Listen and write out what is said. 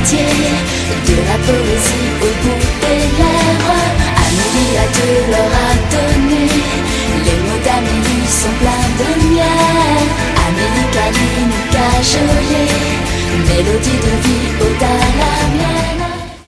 l'amitié, de la poésie au bout des lèvres. Amélie a de l'oreille.